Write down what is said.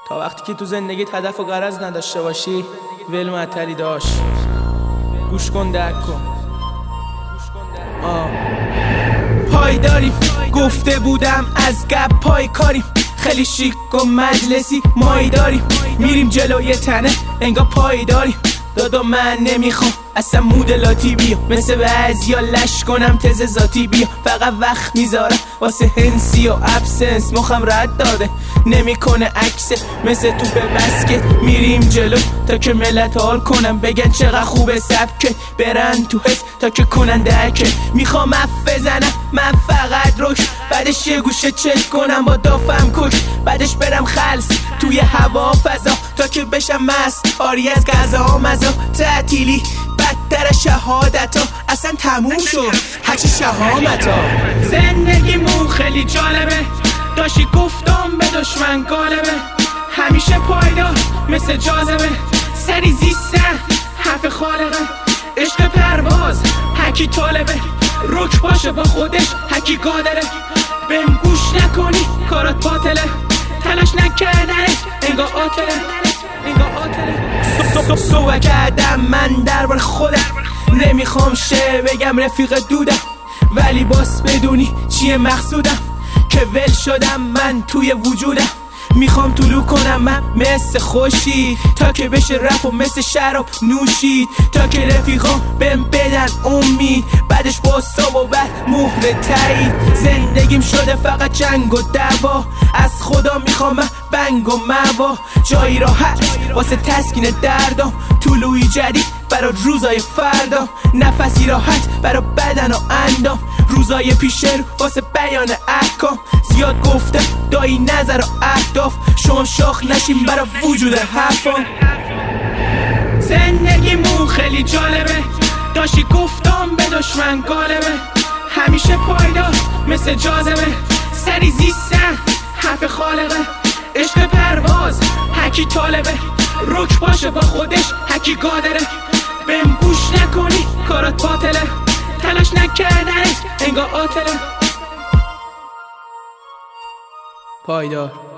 تا وقتی که تو زندگیت هدف و غرض نداشته باشی ول معطلی داشت. گوش کن درک کن. پایداریم گفته بودم از گپ پای کاریم، خیلی شیک و مجلسی مای داریم، میریم جلوی تنه انگار پایداریم. دادا من نمیخوام اصلا مودلاتی بیا، مثل بعضیا لش کنم تز ذاتی بیا. فقط وقت میذارم واسه هنسی و ابسنس، مخم رد داده نمیکنه عکس مثل تو به بسکت. میریم جلو تا که ملت حال کنم، بگن چقدر خوبه سبکه، برن تو حس تا که کنن درکه. میخوام اف بزنم من فقط روش، بعدش یه گوشه چک کنم با دافم کش، بعدش برم خلص توی هوا فضا تا که بشم مست آری از غذا مزا. تعطیلی بدتر شهادت ها اصلا تموم شد هرچی شهامت ها. زندگیمون خیلی جالبه، داشتی گفتم به دشمن غالبه، همیشه پایدار مثل جاذبه، سری زیستن حرف خالقه. عشق پرواز هکی طالبه، رک باشه با خودش هکی قادره. بهم گوش نکنی کارات باطله، تلاش نکردنه انگار آتله. صحبت کردم من درباره خودم، نمیخوام شه بگم رفیق دودم، ولی باس بدونی چیه مقصودم، که ول شدم من توی وجودم. میخوام طلوع کنم من مثل خوشی، تا که بشه رپ و مثل شراب نوشید، تا که رفیقام بهم بدن امید، بعدش باسا و بعد مهر تایید. زندگیم شده فقط جنگ و دعوا، از خدا میخوام من بنگ و موا، جایی راحت واسه تسکین دردم، طلوعی جدید برا روزای فردا، نفسی راحت برا بدن و اندام، روزای پیش رو واسه بیان احکام. زیاد گفتم دایی نظر و اهداف، شما شاخ نشیم برا وجود حرفام. زندگیمون خیلی جالبه، داشتی گفتم به دشمن غالبه، همیشه پایدار مثل جاذبه، سری زیستن حرف خالقه. عشق پرواز هکی طالبه، رک باشه با خودش هکی قادره. بهم گوش نکنی کارات باطله، تلاش نکردنت انگار آتله. پایدار